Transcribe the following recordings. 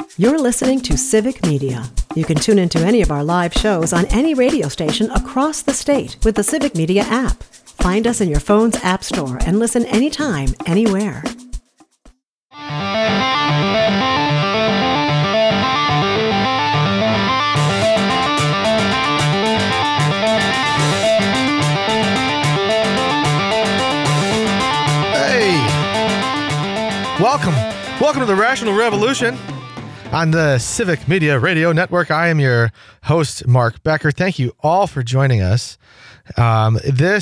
You're listening to Civic Media. You can tune into any of our live shows on any radio station across the state with the Civic Media app. Find us in your phone's app store and listen anytime, anywhere. Welcome to the Rational Revolution on the Civic Media Radio Network. I am your host, Mark Becker. Thank you all for joining us. We're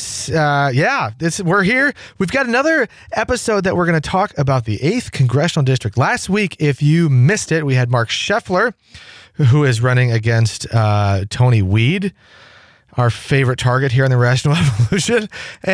here. We've got another episode that we're going to talk about the 8th Congressional District. Last week, if you missed it, we had Mark Scheffler, who is running against Tony Weed, our favorite target here on the Rational Revolution.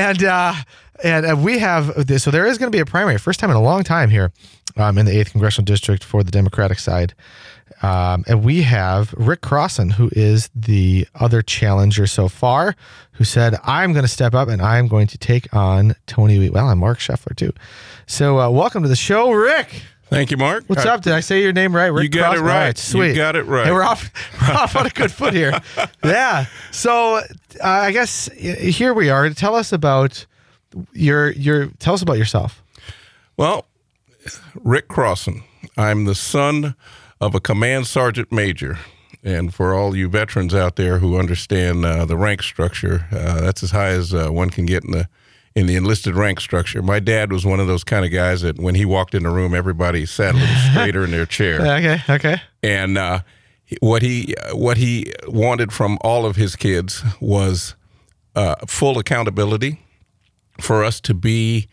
And we have this, so there is going to be a primary, first time in a long time here in the 8th Congressional District for the Democratic side. And we have Rick Crossan, who is the other challenger so far, who said, I'm going to step up and I'm going to take on Tony Weed. Well, I'm Mark Scheffler, too. So welcome to the show, Rick. Thank you, Mark. What's up? Did I say your name right? Rick You got Crossan? it right. All right. Sweet. You got it right. Hey, we're off on a good foot here. Yeah. So I guess here we are. Tell us about tell us about yourself. Well, Rick Crossan. I'm the son of a command sergeant major. And for all you veterans out there who understand the rank structure, that's as high as one can get in the enlisted rank structure. My dad was one of those kind of guys that when he walked in the room, everybody sat a little straighter in their chair. Okay. And what he wanted from all of his kids was full accountability, for us to be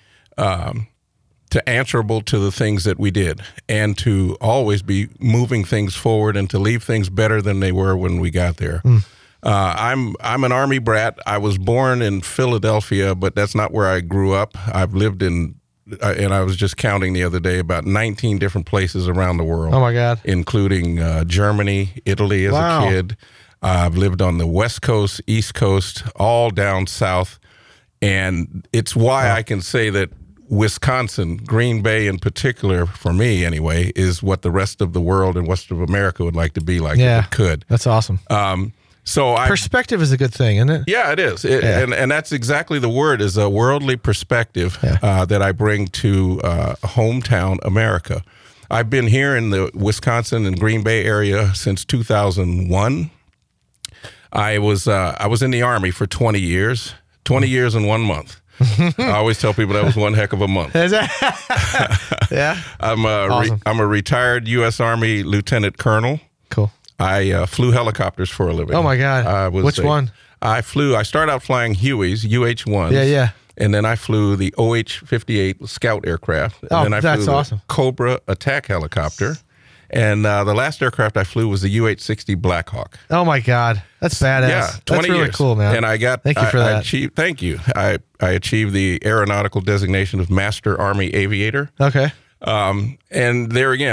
answerable to the things that we did, and to always be moving things forward and to leave things better than they were when we got there. I'm an Army brat. I was born in Philadelphia, but that's not where I grew up. I've lived in, and I was just counting the other day, about 19 different places around the world. Oh, my God. Including Germany, Italy as a kid. I've lived on the West Coast, East Coast, all down south. And it's why I can say that Wisconsin, Green Bay in particular, for me anyway, is what the rest of the world and West of America would like to be like if it could. That's awesome. Perspective is a good thing, isn't it? Yeah, it is. And that's exactly the word, is a worldly perspective that I bring to hometown America. I've been here in the Wisconsin and Green Bay area since 2001. I was in the Army for 20 years. 20 years and 1 month. I always tell people that was one heck of a month. Yeah. I'm a retired U.S. Army lieutenant colonel. Cool. I flew helicopters for a living. Oh, my God. Which one? I started out flying Hueys, UH-1s. Yeah. And then I flew the OH-58 Scout aircraft. And then I flew the Cobra attack helicopter. And the last aircraft I flew was the UH-60 Blackhawk. Oh, my God. That's badass. Yeah, 20 That's really years. cool, man. And Thank you for that. Thank you. I achieved the aeronautical designation of Master Army Aviator. Okay. And there again,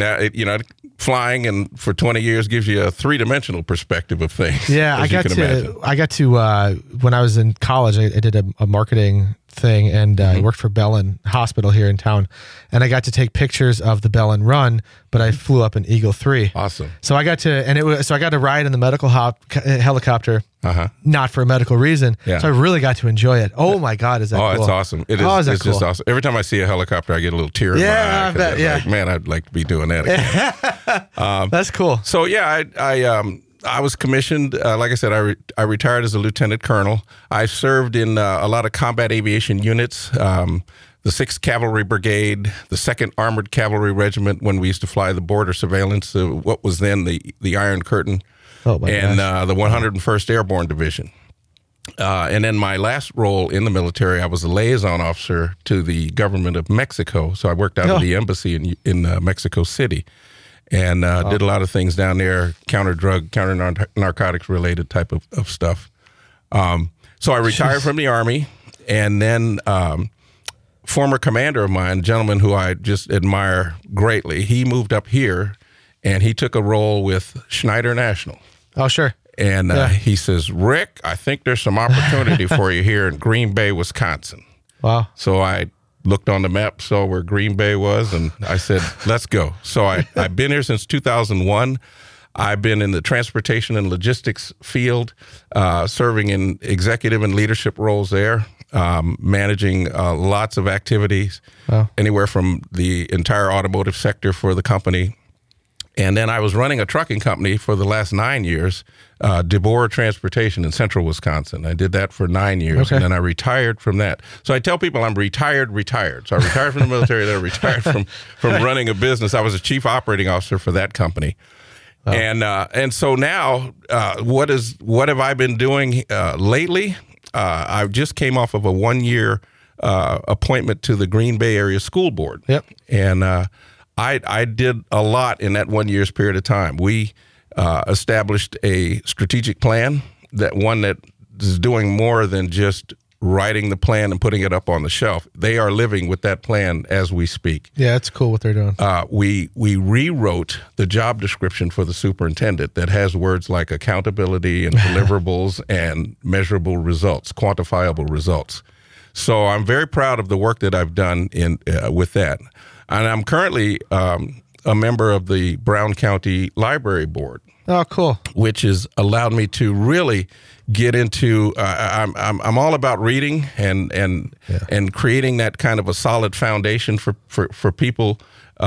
flying and for 20 years gives you a three-dimensional perspective of things. Yeah, I got to when I was in college, I did a marketing thing, and I worked for Bellin Hospital here in town, and I got to take pictures of the Bellin run, but I flew up an Eagle 3. Awesome. So I got to ride in the medical helicopter, not for a medical reason. Yeah. So I really got to enjoy it. Oh my God, is that cool? Oh, it's awesome. It is. It's just awesome. Every time I see a helicopter, I get a little tear in my eye. I bet, yeah. Like, man, I'd like to be doing that again. That's cool. So yeah, I was commissioned. Like I said, I retired as a lieutenant colonel. I served in a lot of combat aviation units, the 6th Cavalry Brigade, the 2nd Armored Cavalry Regiment when we used to fly the border surveillance, what was then the Iron Curtain, the 101st Airborne Division. And then my last role in the military, I was a liaison officer to the government of Mexico. So I worked out of the embassy in Mexico City. And did a lot of things down there, counter-drug, counter-narcotics related type of stuff. So I retired from the Army, and then former commander of mine, a gentleman who I just admire greatly, he moved up here, and he took a role with Schneider National. Oh, sure. And he says, Rick, I think there's some opportunity for you here in Green Bay, Wisconsin. Wow. So I looked on the map, saw where Green Bay was, and I said, let's go. So I've been here since 2001. I've been in the transportation and logistics field, serving in executive and leadership roles there, managing lots of activities, anywhere from the entire automotive sector for the company. And then I was running a trucking company for the last 9 years, DeBoer Transportation in central Wisconsin. I did that for 9 years, and then I retired from that. So I tell people I'm retired. So I retired from the military, then I retired from running a business. I was a chief operating officer for that company. Oh. And so now, what have I been doing lately? I just came off of a 1-year appointment to the Green Bay Area School Board. Yep. And I did a lot in that 1 year's period of time. We established a strategic plan that is doing more than just writing the plan and putting it up on the shelf. They are living with that plan as we speak. Yeah, it's cool what they're doing. We rewrote the job description for the superintendent that has words like accountability and deliverables and measurable results, quantifiable results. So I'm very proud of the work that I've done with that. And I'm currently a member of the Brown County Library Board. Oh, cool! Which has allowed me to really get into. I'm all about reading and creating that kind of a solid foundation for people,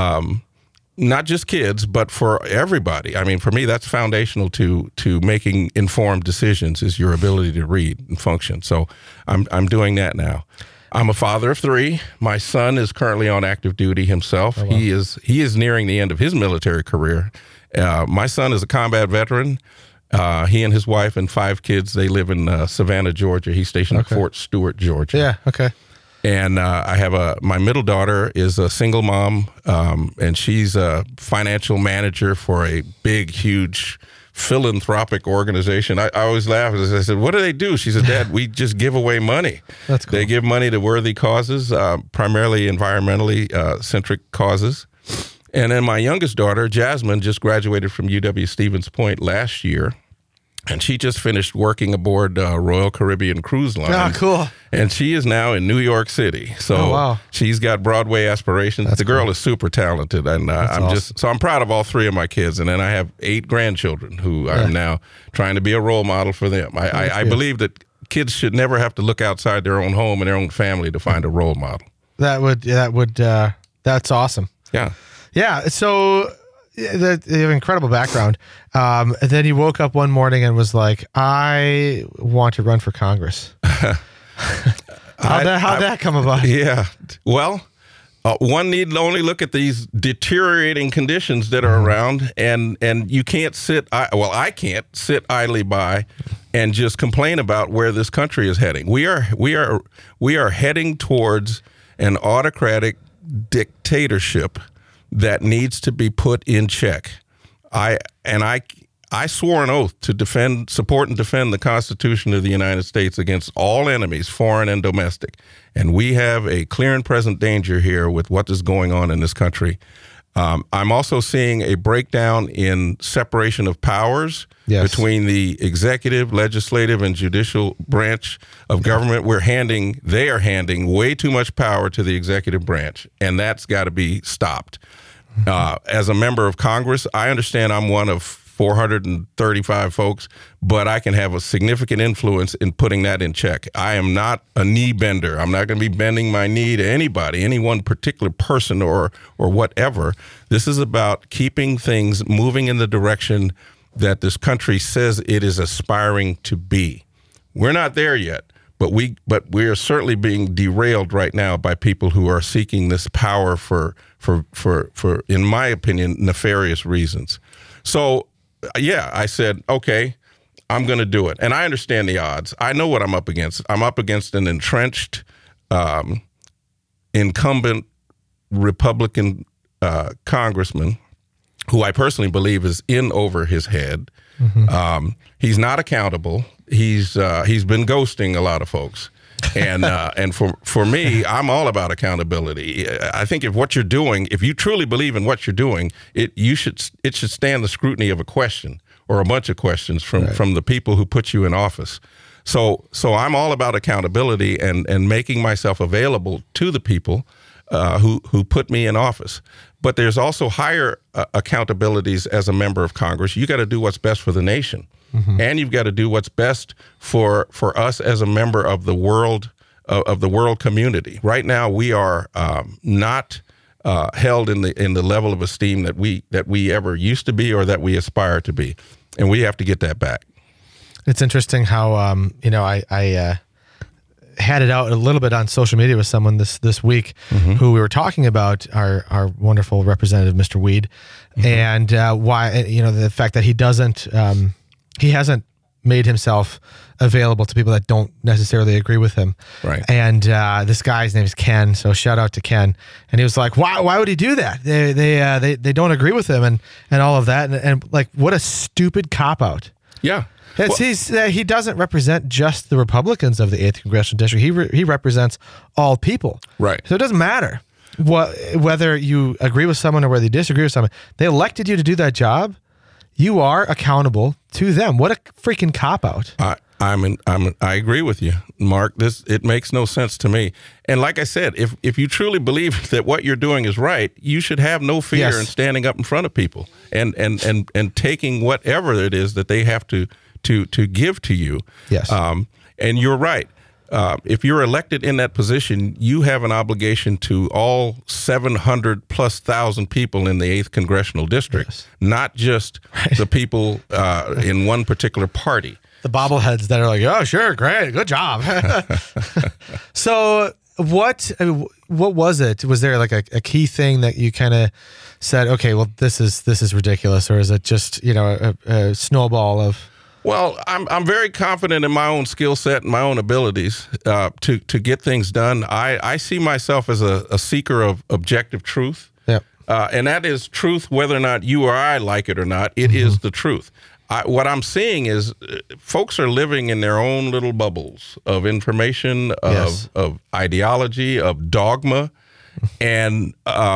not just kids, but for everybody. I mean, for me, that's foundational to making informed decisions. Is your ability to read and function. So I'm doing that now. I'm a father of 3. My son is currently on active duty himself. Oh, wow. He is nearing the end of his military career. My son is a combat veteran. He and his wife and 5 kids, they live in Savannah, Georgia. He's stationed at Fort Stewart, Georgia. Yeah, okay. And I have my middle daughter is a single mom, and she's a financial manager for a big, huge philanthropic organization. I always laugh as I said, what do they do? She said, Dad, we just give away money. That's cool. They give money to worthy causes, primarily environmentally centric causes. And then my youngest daughter, Jasmine, just graduated from UW-Stevens Point last year. And she just finished working aboard Royal Caribbean Cruise Line. Oh, cool. And she is now in New York City. So she's got Broadway aspirations. The girl is super talented. And I'm proud of all 3 of my kids. And then I have 8 grandchildren who I'm now trying to be a role model for them. I believe that kids should never have to look outside their own home and their own family to find a role model. That's awesome. Yeah. Yeah. So you have an incredible background. And then you woke up one morning and was like, I want to run for Congress. How'd that come about? Yeah. Well, one need only look at these deteriorating conditions that are around, and you can't I can't sit idly by and just complain about where this country is heading. We are heading towards an autocratic dictatorship that needs to be put in check. I swore an oath to support and defend the Constitution of the United States against all enemies, foreign and domestic. And we have a clear and present danger here with what is going on in this country. I'm also seeing a breakdown in separation of powers between the executive, legislative, and judicial branch of government. They are handing way too much power to the executive branch, and that's got to be stopped. As a member of Congress, I understand I'm one of 435 folks, but I can have a significant influence in putting that in check. I am not a knee bender. I'm not going to be bending my knee to anybody, any one particular person or whatever. This is about keeping things moving in the direction that this country says it is aspiring to be. We're not there yet, but we are certainly being derailed right now by people who are seeking this power for in my opinion, nefarious reasons. So, yeah, I said, okay, I'm going to do it. And I understand the odds. I know what I'm up against. I'm up against an entrenched, incumbent Republican congressman who I personally believe is in over his head. Mm-hmm. He's not accountable. He's been ghosting a lot of folks. And for me, I'm all about accountability. I think if you truly believe in what you're doing, it should stand the scrutiny of a question or a bunch of questions from the people who put you in office. So I'm all about accountability and making myself available to the people who put me in office. But there's also higher accountabilities as a member of Congress. You got to do what's best for the nation, and you've got to do what's best for us as a member of the world community. Right now, we are not held in the level of esteem that we ever used to be or that we aspire to be, and we have to get that back. It's interesting how I had it out a little bit on social media with someone this week who we were talking about our wonderful representative, Mr. Weed, and why the fact that he hasn't made himself available to people that don't necessarily agree with him. Right. And this guy's name is Ken, so shout out to Ken. And he was like, why would he do that? They don't agree with him and all of that. And like, what a stupid cop-out. Yeah. He doesn't represent just the Republicans of the 8th Congressional District. He represents all people. Right. So it doesn't matter whether you agree with someone or whether you disagree with someone. They elected you to do that job. You are accountable to them. What a freaking cop-out. I agree with you, Mark. It makes no sense to me. And like I said, if you truly believe that what you're doing is right, you should have no fear in standing up in front of people and taking whatever it is that they have to give to you. Yes. And you're right. If you're elected in that position, you have an obligation to all 700,000+ people in the 8th Congressional District, not just the people in one particular party. The bobbleheads that are like, oh, sure, great, good job. So what was it? Was there like a key thing that you kind of said, okay, well, this is ridiculous, or is it just a snowball of? Well, I'm very confident in my own skill set and my own abilities to get things done. I see myself as a seeker of objective truth. Yep. And that is truth whether or not you or I like it or not. It is the truth. What I'm seeing is folks are living in their own little bubbles of information, of ideology, of dogma. And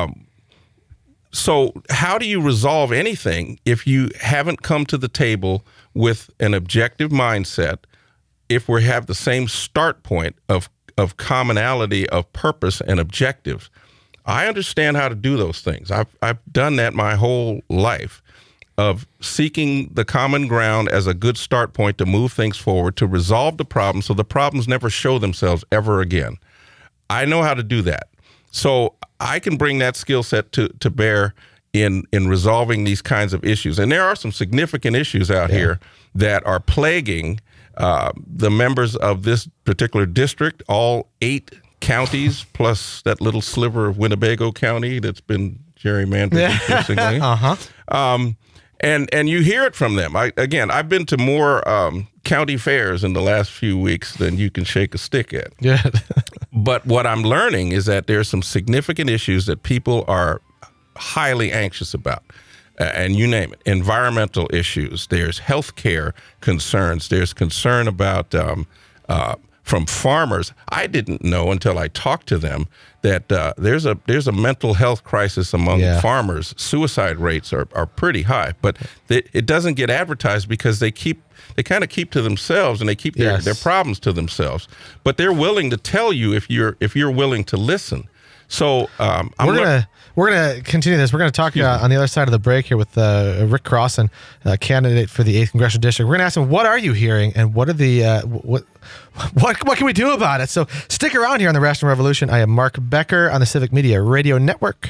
so how do you resolve anything if you haven't come to the table with an objective mindset, if we have the same start point of commonality of purpose and objectives? I understand how to do those things. I've done that my whole life, of seeking the common ground as a good start point to move things forward, to resolve the problem so the problems never show themselves ever again. I know how to do that. So I can bring that skill set to bear in resolving these kinds of issues. And there are some significant issues out here that are plaguing the members of this particular district, all 8 counties, plus that little sliver of Winnebago County that's been gerrymandered increasingly. And you hear it from them. I've been to more county fairs in the last few weeks than you can shake a stick at. Yeah. But what I'm learning is that there's some significant issues that people are highly anxious about. And you name it, environmental issues, there's healthcare concerns, there's concern about from farmers. I didn't know until I talked to them that there's a mental health crisis among farmers. Suicide rates are pretty high, but it doesn't get advertised because they kind of keep to themselves, and they keep their problems to themselves. But they're willing to tell you if you're willing to listen. So we're gonna continue this. We're gonna talk on the other side of the break here with Rick Crossan, candidate for the 8th Congressional District. We're gonna ask him, what are you hearing, and what are the what can we do about it? So stick around here on the Rational Revolution. I am Mark Becker on the Civic Media Radio Network.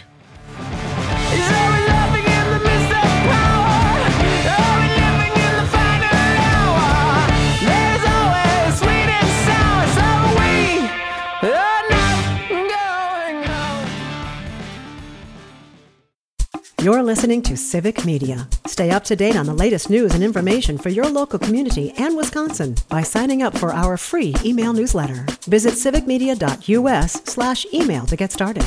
You're listening to Civic Media. Stay up to date on the latest news and information for your local community and Wisconsin by signing up for our free email newsletter. Visit civicmedia.us/email to get started.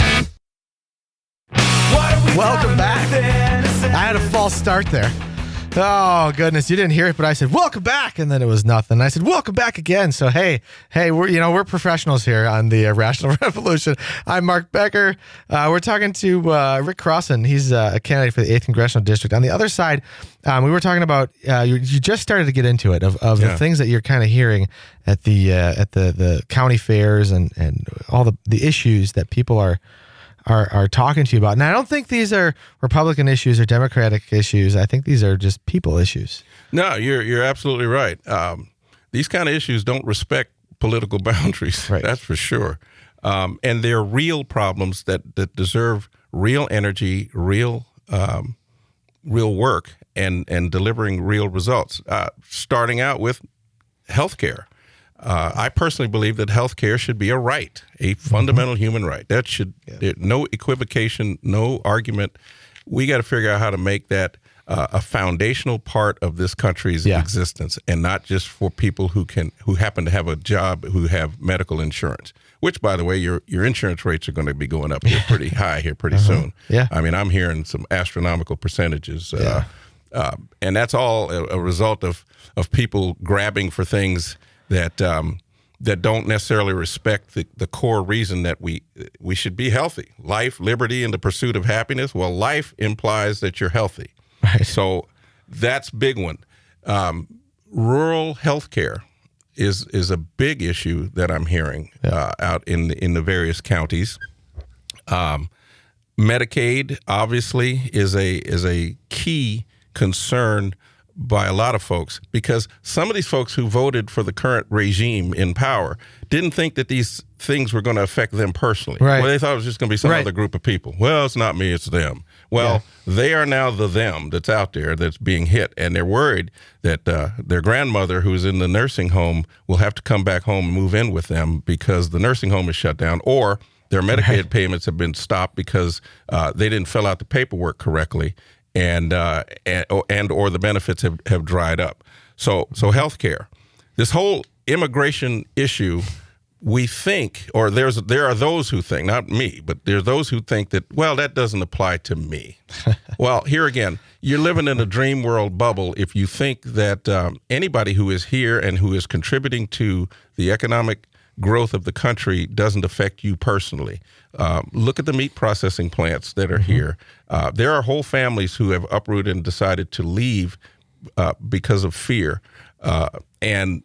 Welcome back. I had a false start there. Oh, goodness. You didn't hear it, but I said, welcome back. And then it was nothing. I said, welcome back again. So, hey, we're professionals here on the Rational Revolution. I'm Mark Becker. We're talking to Rick Crossan. He's a candidate for the 8th Congressional District. On the other side, we were talking about, you just started to get into it, of the things that you're kind of hearing at the county fairs and all the issues that people are talking to you about. And I don't think these are Republican issues or Democratic issues. I think these are just people issues. No, you're absolutely right. These kind of issues don't respect political boundaries. Right. That's for sure. And they're real problems that deserve real energy, real work, and delivering real results. Starting out with healthcare. I personally believe that healthcare should be a right, a fundamental human right. That should, no equivocation, no argument. We got to figure out how to make that a foundational part of this country's existence, and not just for people who happen to have a job, who have medical insurance. Which, by the way, your insurance rates are going to be going up here pretty high here pretty soon. Yeah, I mean, I'm hearing some astronomical percentages, and that's all a result of people grabbing for things that don't necessarily respect the core reason that we should be healthy. Life, liberty, and the pursuit of happiness. Well, life implies that you're healthy. Right. So that's a big one. Rural health care is a big issue that I'm hearing out in the various counties. Medicaid, obviously, is a key concern by a lot of folks, because some of these folks who voted for the current regime in power didn't think that these things were going to affect them personally. Right. Well, they thought it was just going to be some other group of people. Well, it's not me, it's them. Well, they are now the them that's out there that's being hit, and they're worried that their grandmother who's in the nursing home will have to come back home and move in with them because the nursing home is shut down, or their Medicaid payments have been stopped because they didn't fill out the paperwork correctly. And or the benefits have dried up. So healthcare, this whole immigration issue, we think, or there are those who think, not me, but there are those who think that, well, that doesn't apply to me. Well, here again, you're living in a dream world bubble if you think that anybody who is here and who is contributing to the economic growth of the country doesn't affect you personally. Look at the meat processing plants that are here. There are whole families who have uprooted and decided to leave because of fear. And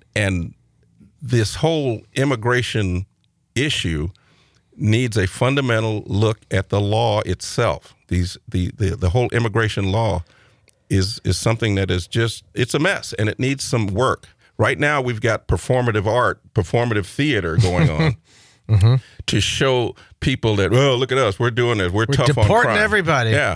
this whole immigration issue needs a fundamental look at the law itself. The whole immigration law is something that is just, it's a mess, and it needs some work. Right now, we've got performative art, performative theater going on to show people that, well, look at us, we're doing this, we're tough on crime. Deporting everybody. Yeah.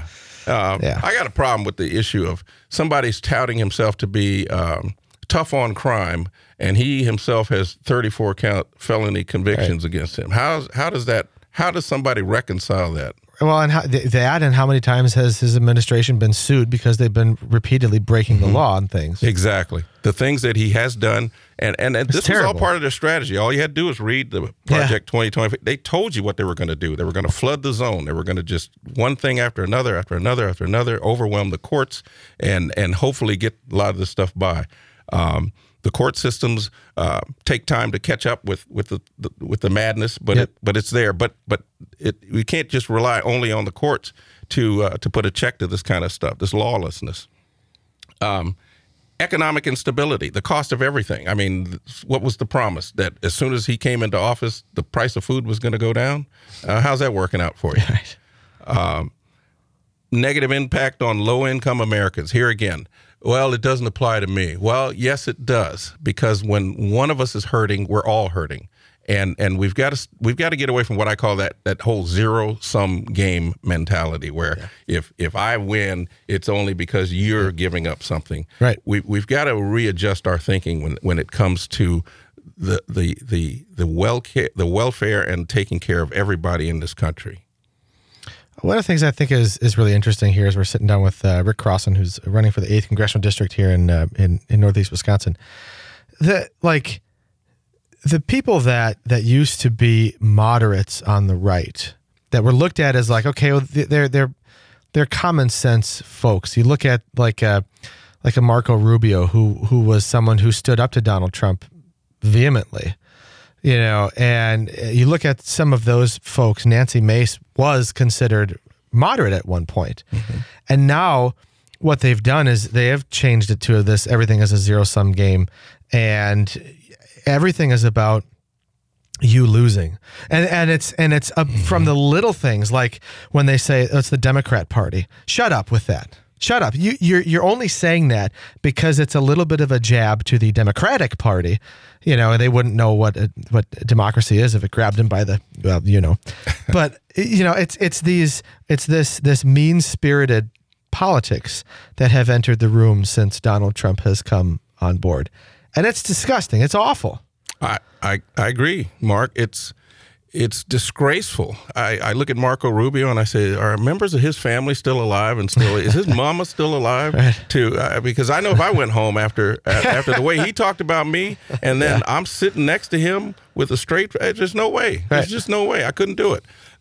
I got a problem with the issue of somebody's touting himself to be tough on crime, and he himself has 34 count felony convictions against him. How does somebody reconcile that? Well, and how many times has his administration been sued because they've been repeatedly breaking the law on things? Exactly. The things that he has done, and this was all part of their strategy. All you had to do was read the Project 2020. They told you what they were going to do. They were going to flood the zone. They were going to just one thing after another, overwhelm the courts, and hopefully get a lot of this stuff by. The court systems take time to catch up with the madness, but it's there. But we can't just rely only on the courts to put a check to this kind of stuff, this lawlessness. Economic instability, the cost of everything. I mean, what was the promise? That as soon as he came into office, the price of food was going to go down? How's that working out for you? Right. Negative impact on low-income Americans. Here again, well, it doesn't apply to me. Well, yes, it does, because when one of us is hurting, we're all hurting. And we've got to get away from what I call that whole zero-sum game mentality, where if I win, it's only because you're giving up something. Right. We've got to readjust our thinking when it comes to the welfare and taking care of everybody in this country. One of the things I think is really interesting here is we're sitting down with Rick Crossan, who's running for the 8th Congressional District here in Northeast Wisconsin. The people that used to be moderates on the right, that were looked at as like, okay, well, they're common sense folks. You look at like like a Marco Rubio, who was someone who stood up to Donald Trump vehemently, and you look at some of those folks. Nancy Mace was considered moderate at one point. And now what they've done is they have changed it to this, everything is a zero-sum game, and everything is about you losing. And it's up from the little things, like when they say it's the Democrat Party. Shut up with that. Shut up. You're only saying that because it's a little bit of a jab to the Democratic Party, and they wouldn't know what democracy is if it grabbed them by the, but it's this mean-spirited politics that have entered the room since Donald Trump has come on board. And it's disgusting. It's awful. I agree, Mark. It's disgraceful. I look at Marco Rubio and I say, are members of his family still alive? And is his mama still alive? Right. Because I know if I went home after the way he talked about me, and then I'm sitting next to him with a straight, there's no way. Right. There's just no way. I couldn't do it.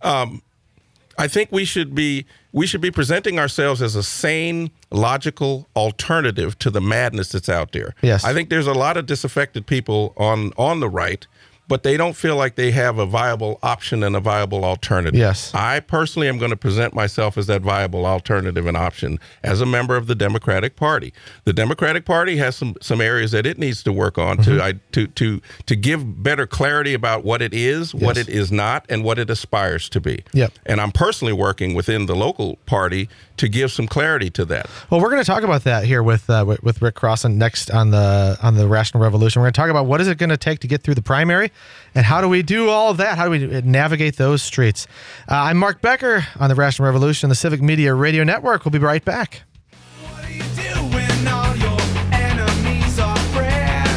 I think we should be presenting ourselves as a sane, logical alternative to the madness that's out there. Yes. I think there's a lot of disaffected people on the right, but they don't feel like they have a viable option and a viable alternative. Yes. I personally am going to present myself as that viable alternative and option as a member of the Democratic Party. The Democratic Party has some areas that it needs to work on to give better clarity about what it is, what it is not, and what it aspires to be. Yep. And I'm personally working within the local party to give some clarity to that. Well, we're going to talk about that here with Rick Crossan next on the Rational Revolution. We're going to talk about what is it going to take to get through the primary, and how do we do all of that? How do we navigate those streets? I'm Mark Becker on the Rational Revolution, the Civic Media Radio Network. We'll be right back. What do you do when all your enemies are friends?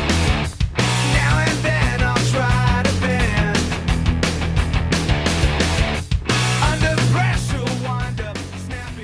Now and then I'll try to bend. Under pressure, wind up snapping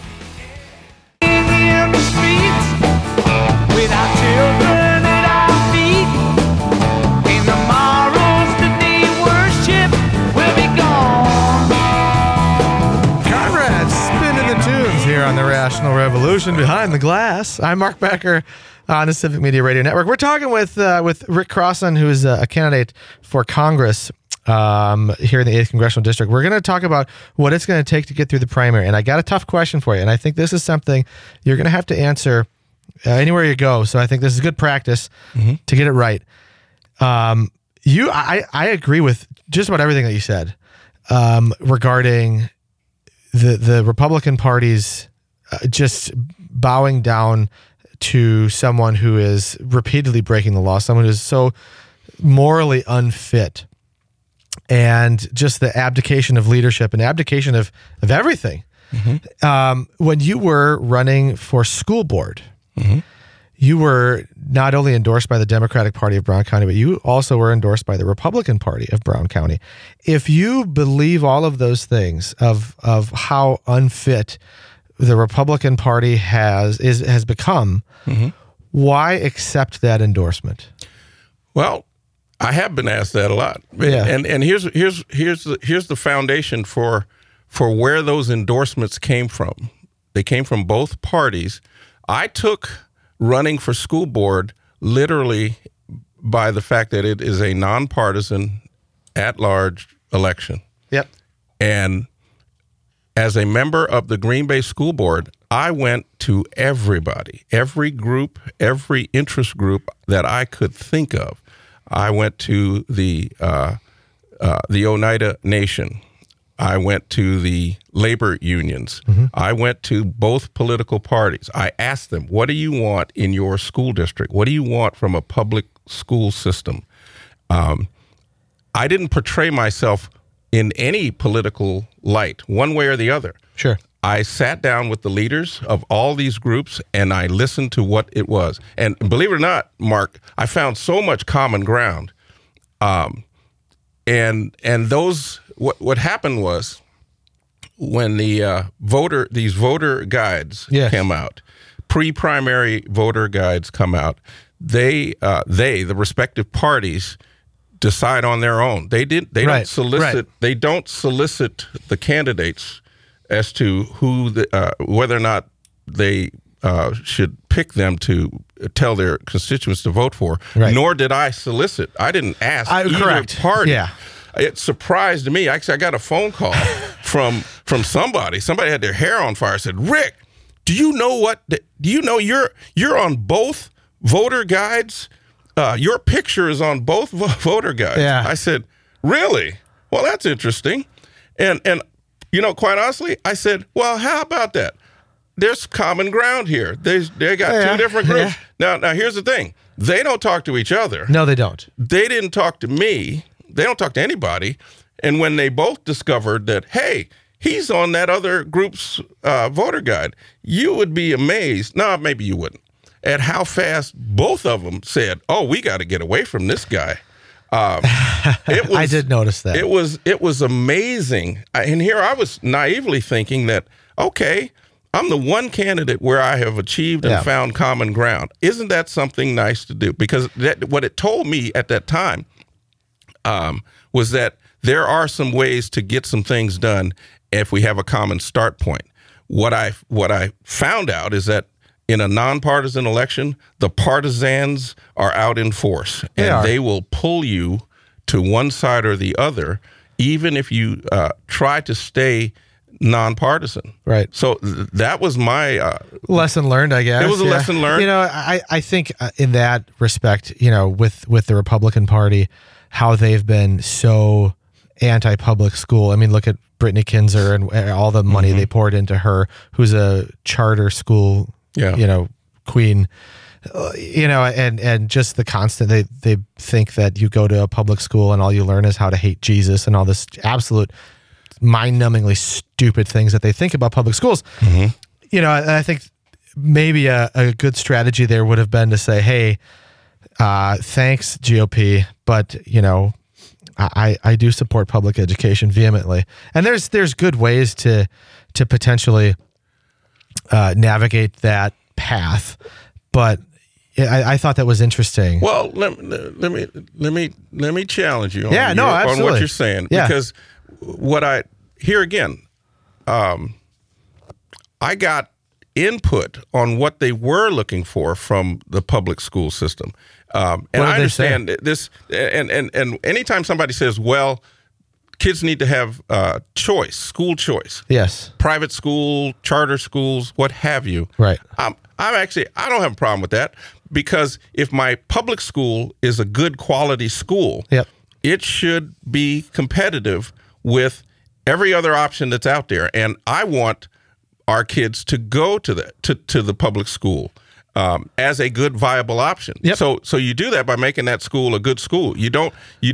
in the streets without children at our feet. And tomorrow's the day worship will be gone. Conrad spinning the tunes here on the Rational Revolution Behind the Glass. I'm Mark Becker on the Civic Media Radio Network. We're talking with Rick Crossan, who is a candidate for Congress here in the 8th Congressional District. We're going to talk about what it's going to take to get through the primary. And I got a tough question for you. And I think this is something you're going to have to answer anywhere you go. So I think this is good practice to get it right. I agree with just about everything that you said regarding the Republican Party's just bowing down to someone who is repeatedly breaking the law, someone who is so morally unfit, and just the abdication of leadership and abdication of everything. When you were running for school board, you were not only endorsed by the Democratic Party of Brown County, but you also were endorsed by the Republican Party of Brown County. If you believe all of those things of how unfit the Republican Party has become, why accept that endorsement? Well, I have been asked that a lot. Yeah. And here's the foundation for where those endorsements came from. They came from both parties. I took running for school board literally by the fact that it is a nonpartisan, at-large election. Yep. And as a member of the Green Bay School Board, I went to everybody, every group, every interest group that I could think of. I went to the Oneida Nation. I went to the labor unions. I went to both political parties. I asked them, what do you want in your school district? What do you want from a public school system? I didn't portray myself in any political light, one way or the other. Sure. I sat down with the leaders of all these groups and I listened to what it was. And believe it or not, Mark, I found so much common ground. And those, what happened was when the these voter guides came out, pre-primary voter guides come out, the respective parties decide on their own. They don't solicit the candidates as to who whether or not they should pick them to tell their constituents to vote for. Right. Nor did I solicit. I didn't ask either correct. party. Yeah. It surprised me. Actually, I got a phone call from somebody. Somebody had their hair on fire. Said, "Rick, do you know you're on both voter guides? Your picture is on both voter guides." Yeah. I said, "Really? Well, that's interesting." And quite honestly, I said, "Well, how about that? There's common ground here. They got two different groups." Yeah. Now here's the thing. They don't talk to each other. No, they don't. They didn't talk to me. They don't talk to anybody. And when they both discovered that, hey, he's on that other group's voter guide, you would be amazed. No, maybe you wouldn't. At how fast both of them said, "Oh, we got to get away from this guy." I did notice that. It was amazing. And here I was naively thinking that, okay, I'm the one candidate where I have achieved and found common ground. Isn't that something nice to do? Because what it told me at that time was that there are some ways to get some things done if we have a common start point. What I found out is that in a nonpartisan election, the partisans are out in force, and they will pull you to one side or the other, even if you try to stay nonpartisan. Right. So that was my lesson learned, I guess. It was a lesson learned. I think in that respect, with the Republican Party, how they've been so anti-public school. I mean, look at Brittany Kinzer and all the money they poured into her, who's a charter school, queen. And just the constant, they think that you go to a public school and all you learn is how to hate Jesus and all this absolute mind-numbingly stupid things that they think about public schools. And I think maybe a good strategy there would have been to say, hey, thanks GOP, but I do support public education vehemently. And there's good ways to potentially navigate that path, but I thought that was interesting. Well, let me challenge you on, absolutely. on what you're saying, because here again, I got input on what they were looking for from the public school system. And I understand this, and anytime somebody says, well, kids need to have choice, school choice. Yes. Private school, charter schools, what have you. Right. I don't have a problem with that, because if my public school is a good quality school, it should be competitive with every other option that's out there. And I want our kids to go to the public school as a good, viable option. So you do that by making that school a good school. You don't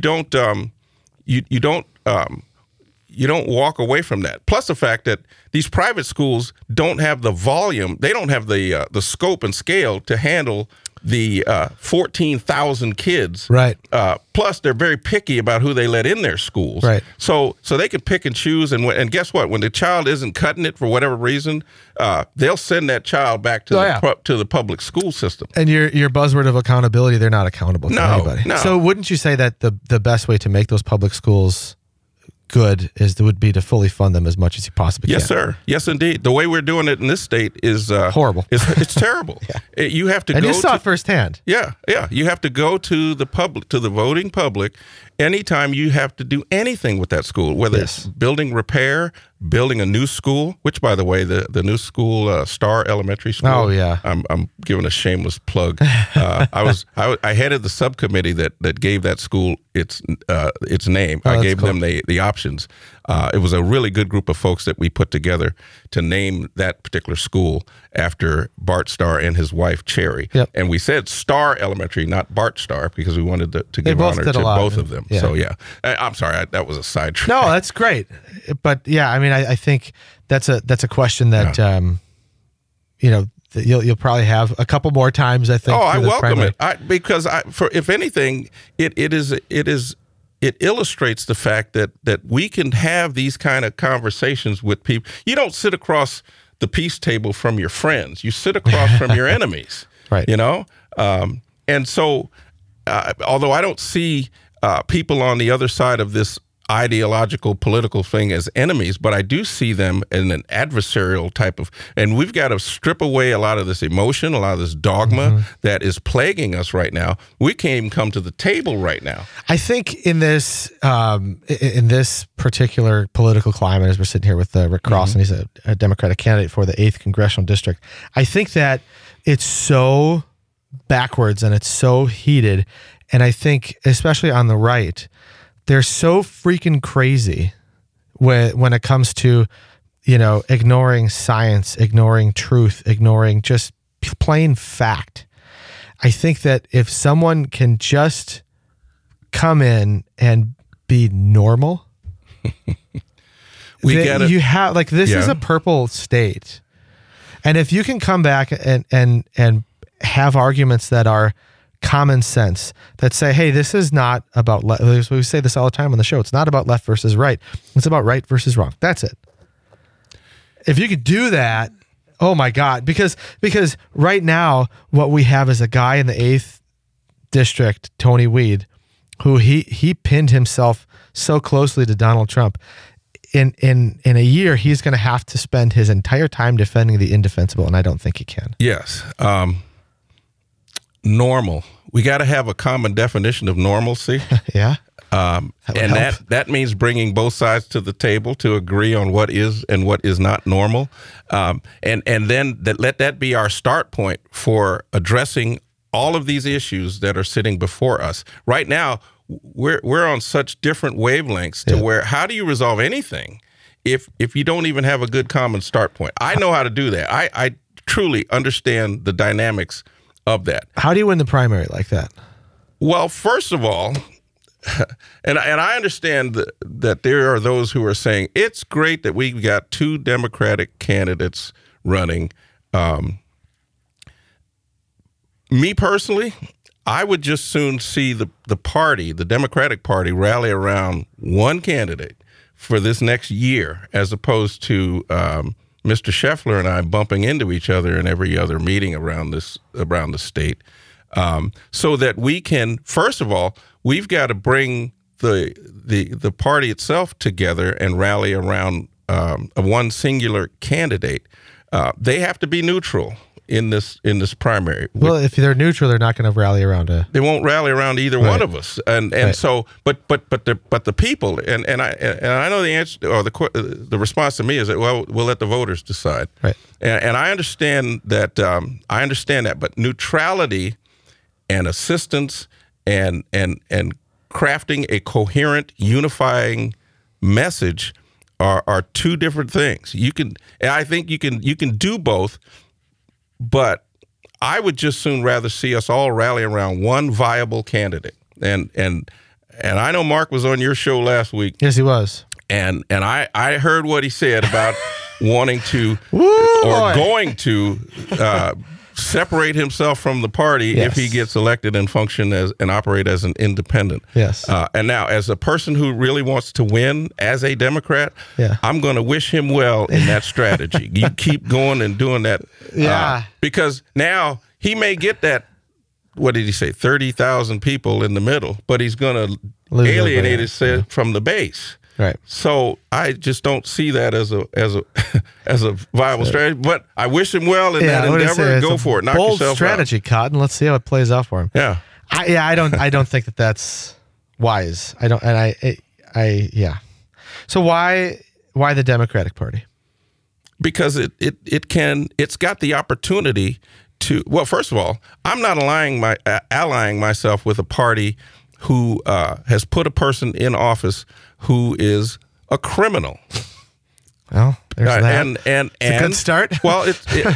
walk away from that. Plus the fact that these private schools don't have the volume, they don't have the scope and scale to handle the 14,000 kids. Right. Plus, they're very picky about who they let in their schools. Right. So they can pick and choose. And guess what? When the child isn't cutting it for whatever reason, they'll send that child back to the public school system. And your buzzword of accountability, they're not accountable to anybody. No. So wouldn't you say that the best way to make those public schools good would be to fully fund them as much as you possibly can? Yes, sir. Yes, indeed. The way we're doing it in this state is horrible. It's terrible. You have to and go. And you saw it firsthand. Yeah. You have to go to the public, to the voting public, anytime you have to do anything with that school, whether it's building repair, building a new school, which, by the way, the new school, Star Elementary School. Oh yeah. I'm giving a shameless plug. I headed the subcommittee that gave that school its name. I gave them the options. It was a really good group of folks that we put together to name that particular school after Bart Starr and his wife Cherry. And we said Star Elementary, not Bart Starr, because we wanted to give honor to both of them. So I'm sorry, that was a sidetrack. No, that's great. But yeah, I mean, I think that's a question that you'll probably have a couple more times. I think. Oh, I welcome it because if anything, it illustrates the fact that we can have these kind of conversations with people. You don't sit across the peace table from your friends. You sit across from your enemies. Right. And so, although I don't see people on the other side of this ideological political thing as enemies, but I do see them in an adversarial type of, and we've got to strip away a lot of this emotion, a lot of this dogma that is plaguing us right now. We can't even come to the table right now. I think in this particular political climate, as we're sitting here with Rick Cross, and he's a Democratic candidate for the 8th Congressional District, I think that it's so backwards and it's so heated. And I think, especially on the right, they're so freaking crazy when it comes to, ignoring science, ignoring truth, ignoring just plain fact. I think that if someone can just come in and be normal, you have this is a purple state. And if you can come back and have arguments that are common sense, that say, hey, this is not about we say this all the time on the show. It's not about left versus right. It's about right versus wrong. That's it. If you could do that, oh my God, because right now what we have is a guy in the 8th district, Tony Weed, who he pinned himself so closely to Donald Trump. In a year, he's going to have to spend his entire time defending the indefensible, and I don't think he can. Yes. Normal. We got to have a common definition of normalcy. Yeah. And that means bringing both sides to the table to agree on what is and what is not normal. And then let that be our start point for addressing all of these issues that are sitting before us. Right now, we're on such different wavelengths to where, how do you resolve anything if you don't even have a good common start point? I know how to do that. I truly understand the dynamics of that. How do you win the primary like that? Well, first of all, and I understand that there are those who are saying it's great that we've got 2 Democratic candidates running. Me personally, I would just soon see the party, the Democratic Party, rally around one candidate for this next year, as opposed to Mr. Scheffler and I bumping into each other in every other meeting around the state, so that we can, first of all, we've got to bring the party itself together and rally around one singular candidate. They have to be neutral in this primary. Well, if they're neutral, they're not going to rally around They won't rally around either one of us, and so, but the people, and I know the answer or the response to me is that, well, we'll let the voters decide, right? And I understand that. But neutrality and assistance and crafting a coherent, unifying message are 2 different things. I think you can do both. But I would just soon rather see us all rally around one viable candidate. And I know Mark was on your show last week. Yes, he was. And I heard what he said about wanting to going to separate himself from the party if he gets elected and function as and operate as an independent. Yes. And now, as a person who really wants to win as a Democrat, I'm going to wish him well in that strategy. You keep going and doing that. Because now he may get that, what did he say, 30,000 people in the middle, but he's going to alienate himself from the base. Right. So I just don't see that as a viable strategy. But I wish him well in that endeavor. Go for it. Knock bold yourself strategy, out. Cotton. Let's see how it plays out for him. Yeah. I don't think that's wise. I don't. And I. So why the Democratic Party? Because it's got the opportunity to. Well, first of all, I'm not allying myself with a party who has put a person in office who is a criminal. Well, there's that. And it's a good start. Well,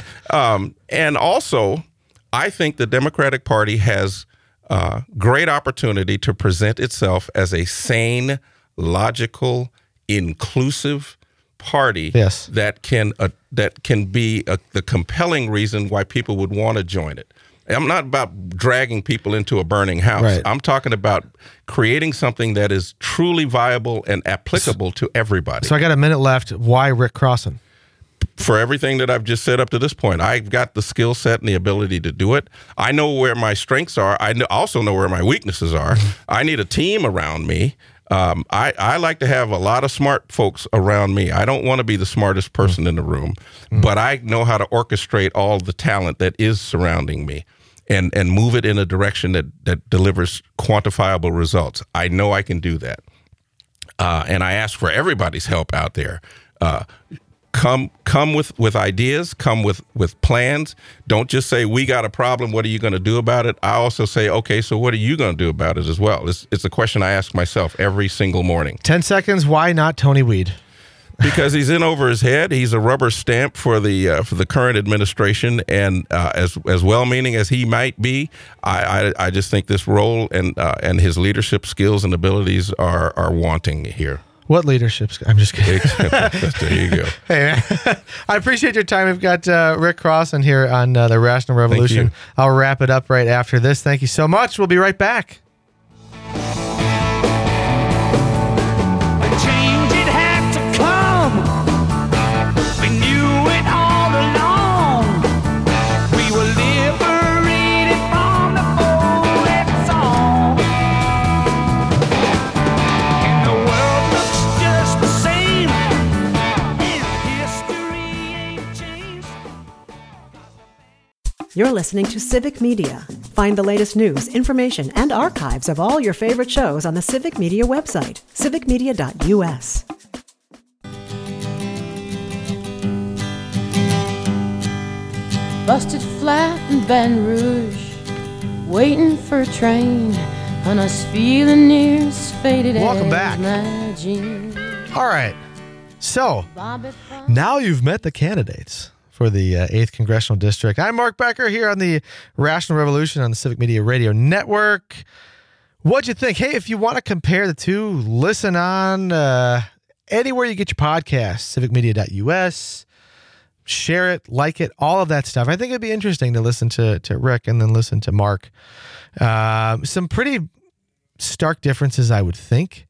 and also, I think the Democratic Party has great opportunity to present itself as a sane, logical, inclusive party that can be the compelling reason why people would want to join it. I'm not about dragging people into a burning house. Right. I'm talking about creating something that is truly viable and applicable to everybody. So I got a minute left. Why Rick Crossan? For everything that I've just said up to this point, I've got the skill set and the ability to do it. I know where my strengths are. I also know where my weaknesses are. I need a team around me. I like to have a lot of smart folks around me. I don't want to be the smartest person in the room, but I know how to orchestrate all the talent that is surrounding me and move it in a direction that delivers quantifiable results. I know I can do that. And I ask for everybody's help out there. Come with ideas, come with plans. Don't just say, we got a problem, what are you going to do about it? I also say, okay, so what are you going to do about it as well? It's a question I ask myself every single morning. 10 seconds, why not Tony Weed? Because he's in over his head. He's a rubber stamp for the current administration, and as well-meaning as he might be, I just think this role and his leadership skills and abilities are wanting here. What leadership? I'm just kidding. There you go. Hey, man. I appreciate your time. We've got Rick Crossan here on the Rational Revolution. I'll wrap it up right after this. Thank you so much. We'll be right back. Change it had to come. We knew it all along. We were liberated from the bullet song. And the world looks just the same. And history ain't changed. You're listening to Civic Media. Find the latest news, information, and archives of all your favorite shows on the Civic Media website, civicmedia.us. Busted flat in Baton Rouge, waiting for a train, and us feeling near as faded Welcome as back. my jeans. All right. So Bobby Fun- now you've met the candidates for the 8th Congressional District. I'm Mark Becker here on the Rational Revolution on the Civic Media Radio Network. What'd you think? Hey, if you want to compare the two, listen on anywhere you get your podcasts, civicmedia.us. Share it, like it, all of that stuff. I think it'd be interesting to listen to Rick and then listen to Mark. Some pretty stark differences, I would think.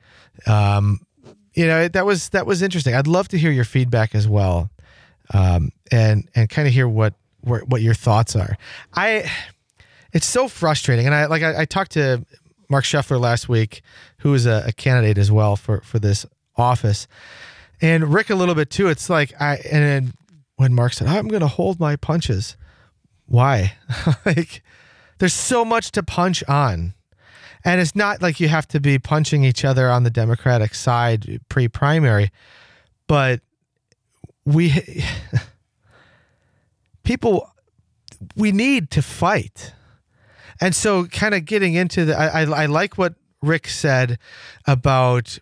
That was interesting. I'd love to hear your feedback as well. And kind of hear what your thoughts are. It's so frustrating. And I talked to Mark Scheffler last week, who is a candidate as well for this office, and Rick a little bit too. It's like, and when Mark said, I'm going to hold my punches. Why? Like, there's so much to punch on. And it's not like you have to be punching each other on the Democratic side pre-primary, but we need to fight. And so kind of getting into I like what Rick said about,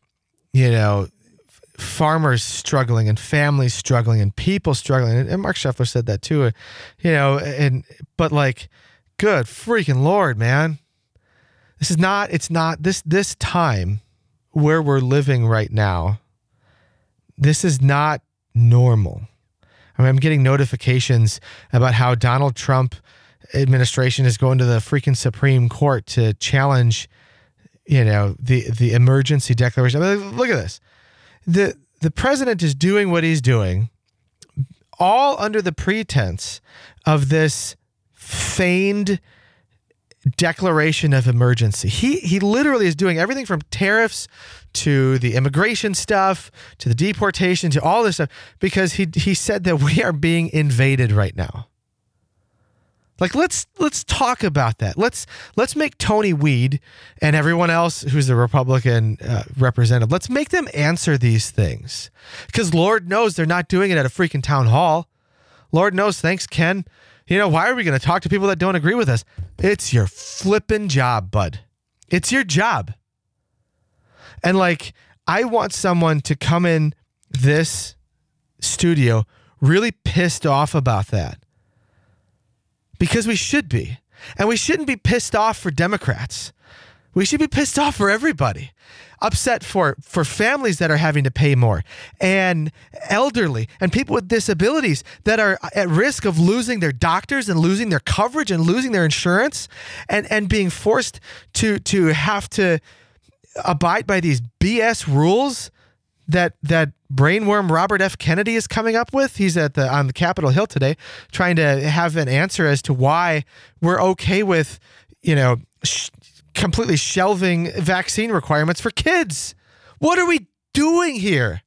farmers struggling and families struggling and people struggling. And Mark Scheffler said that too, but like, good freaking Lord, man. It's not this time where we're living right now. This is not normal. I mean, I'm getting notifications about how Donald Trump administration is going to the freaking Supreme Court to challenge, the emergency declaration. I mean, look at this. The president is doing what he's doing, all under the pretense of this feigned declaration of emergency. He literally is doing everything from tariffs to the immigration stuff to the deportation to all this stuff because he said that we are being invaded right now. Like, let's talk about that. Let's make Tony Weed and everyone else who's the Republican representative, let's make them answer these things. Because Lord knows they're not doing it at a freaking town hall. Lord knows, thanks, Ken. Why are we going to talk to people that don't agree with us? It's your flippin' job, bud. It's your job. And I want someone to come in this studio really pissed off about that. Because we should be. And we shouldn't be pissed off for Democrats. We should be pissed off for everybody. Upset for families that are having to pay more, and elderly and people with disabilities that are at risk of losing their doctors and losing their coverage and losing their insurance and being forced to have to abide by these BS rules that brainworm Robert F. Kennedy is coming up with. He's on the Capitol Hill today trying to have an answer as to why we're okay with, completely shelving vaccine requirements for kids What are we doing here?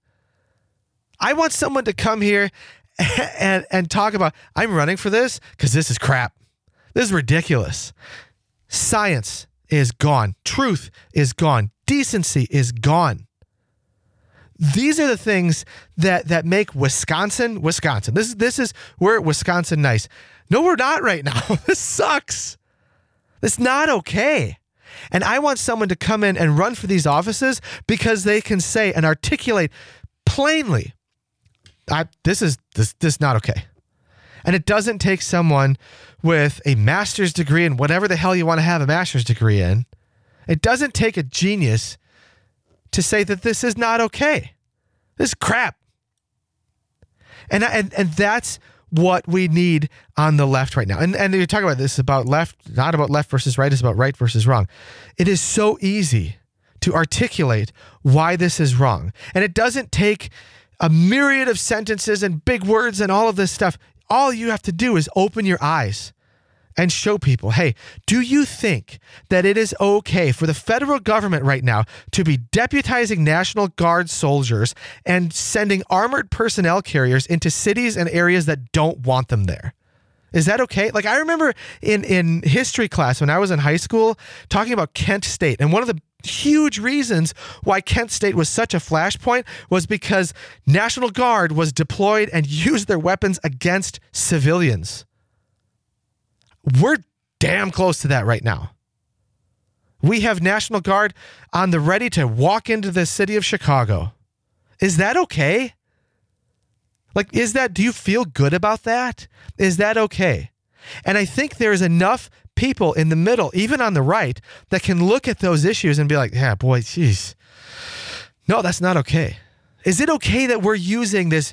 I want someone to come here and talk about, I'm running for this because this is crap. This is ridiculous. Science is gone. Truth is gone. Decency is gone. These are the things that make Wisconsin. We're at Wisconsin nice. No, we're not right now. This sucks. It's not okay. And I want someone to come in and run for these offices because they can say and articulate plainly, this is not okay. And it doesn't take someone with a master's degree in whatever the hell you want to have a master's degree in. It doesn't take a genius to say that this is not okay. This is crap. And that's what we need on the left right now. And you're talking about this about left, not about left versus right, it's about right versus wrong. It is so easy to articulate why this is wrong. And it doesn't take a myriad of sentences and big words and all of this stuff. All you have to do is open your eyes and show people, hey, do you think that it is okay for the federal government right now to be deputizing National Guard soldiers and sending armored personnel carriers into cities and areas that don't want them there? Is that okay? Like, I remember in history class when I was in high school talking about Kent State, and one of the huge reasons why Kent State was such a flashpoint was because National Guard was deployed and used their weapons against civilians. We're damn close to that right now. We have National Guard on the ready to walk into the city of Chicago. Is that okay? Like, do you feel good about that? Is that okay? And I think there's enough people in the middle, even on the right, that can look at those issues and be like, yeah, boy, geez. No, that's not okay. Is it okay that we're using this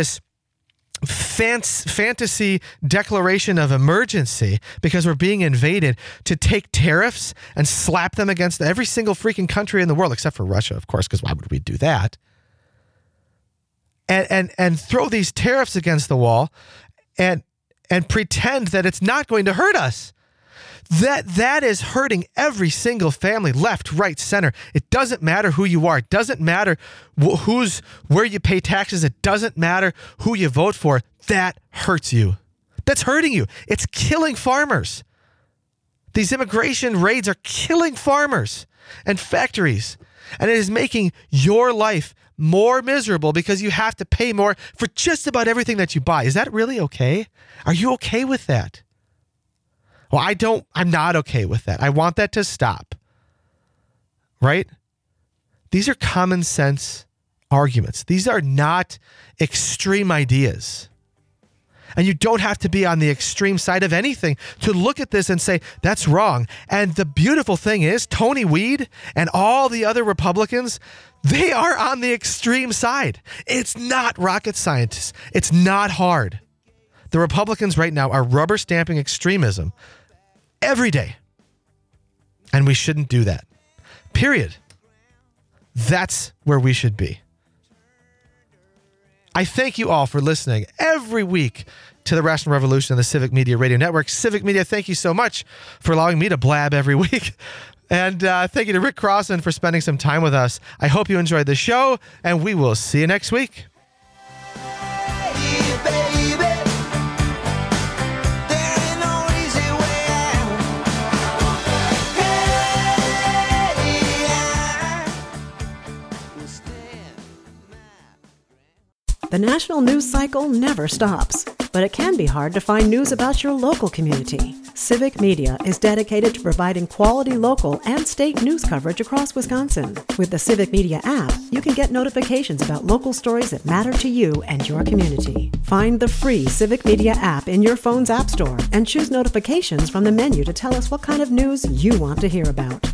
fantasy declaration of emergency because we're being invaded to take tariffs and slap them against every single freaking country in the world, except for Russia, of course, because why would we do that? And throw these tariffs against the wall and pretend that it's not going to hurt us. That is hurting every single family, left, right, center. It doesn't matter who you are. It doesn't matter where you pay taxes. It doesn't matter who you vote for. That hurts you. That's hurting you. It's killing farmers. These immigration raids are killing farmers and factories. And it is making your life more miserable because you have to pay more for just about everything that you buy. Is that really okay? Are you okay with that? Well, I'm not okay with that. I want that to stop. Right? These are common sense arguments. These are not extreme ideas. And you don't have to be on the extreme side of anything to look at this and say, that's wrong. And the beautiful thing is, Tony Weed and all the other Republicans, they are on the extreme side. It's not rocket science. It's not hard. The Republicans right now are rubber stamping extremism every day. And we shouldn't do that. Period. That's where we should be. I thank you all for listening every week to the Rational Revolution and the Civic Media Radio Network. Civic Media, thank you so much for allowing me to blab every week. And thank you to Rick Crossan for spending some time with us. I hope you enjoyed the show, and we will see you next week. The national news cycle never stops, but it can be hard to find news about your local community. Civic Media is dedicated to providing quality local and state news coverage across Wisconsin. With the Civic Media app, you can get notifications about local stories that matter to you and your community. Find the free Civic Media app in your phone's app store and choose notifications from the menu to tell us what kind of news you want to hear about.